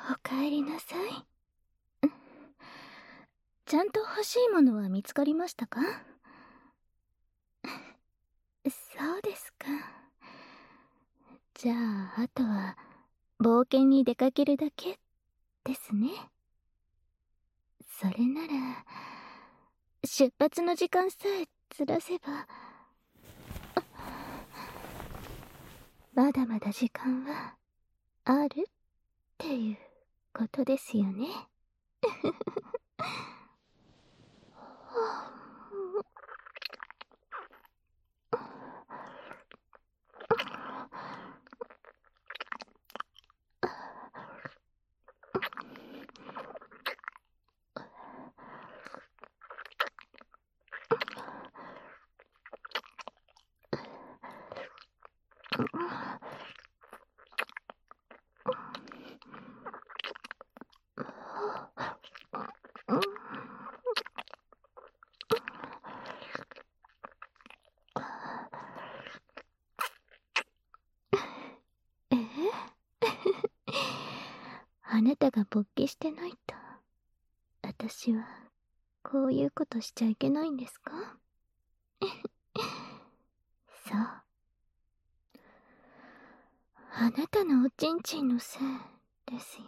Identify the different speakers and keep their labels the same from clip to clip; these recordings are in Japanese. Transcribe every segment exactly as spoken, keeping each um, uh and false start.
Speaker 1: おかえりなさい。ちゃんと欲しいものは見つかりましたか？そうですか。じゃあ、あとは冒険に出かけるだけですね。それなら出発の時間さえずらせば。まだまだ時間はあるっていうことですよね。えあなたが勃起してないと私はこういうことしちゃいけないんですか？そう、あなたのおちんちんのせいですよ。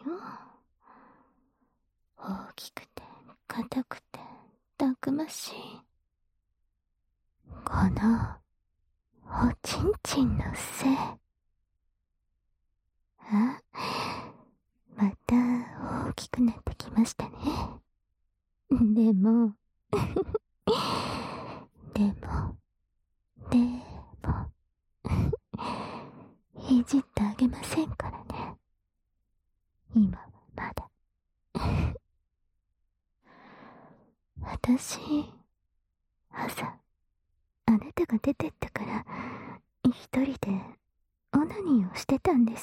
Speaker 1: 大きくて硬くてたくましいこのおちんちんのせい。あ、また大きくなってきましたね。でもでもでもいじってあげませんからね、今はまだ。私、朝あなたが出てったから一人でオナニーをしてたんです。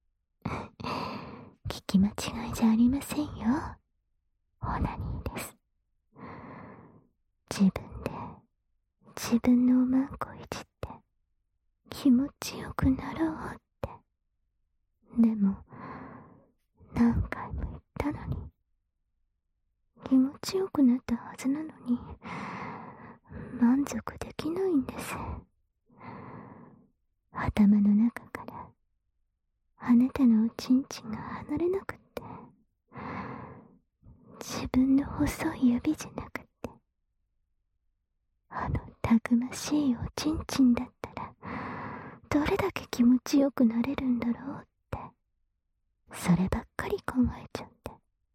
Speaker 1: 聞き間違いじゃありませんよ。オナニーです。自分で自分のおまんこいじって気持ちよくなろうって。でも何回も言ったのに、気持ちよくなったはずなのに満足できないんです。頭の中からあなたのおちんちんが離れなくって、自分の細い指じゃなくって、あのたくましいおちんちんだったらどれだけ気持ちよくなれるんだろうって、そればっかり考えちゃって。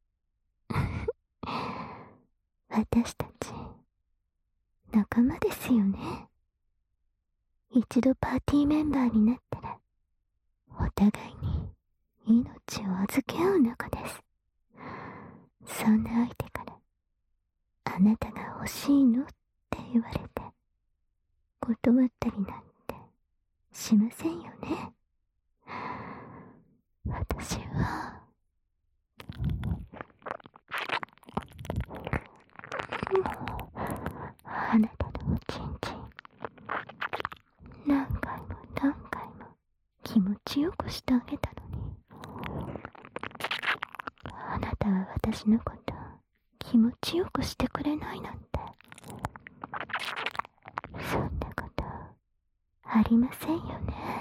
Speaker 1: 私たち仲間ですよね。一度パーティーメンバーになったらお互いに命を預け合う仲です。そんな相手からあなたが欲しいのって言われて断ったりなんてしませんよね。私はあなたのおちんちん何回も何回も気持ちよくしてあげたのに、あなたは私のこと気持ちよくしてくれないなんて。そんなことありませんよね。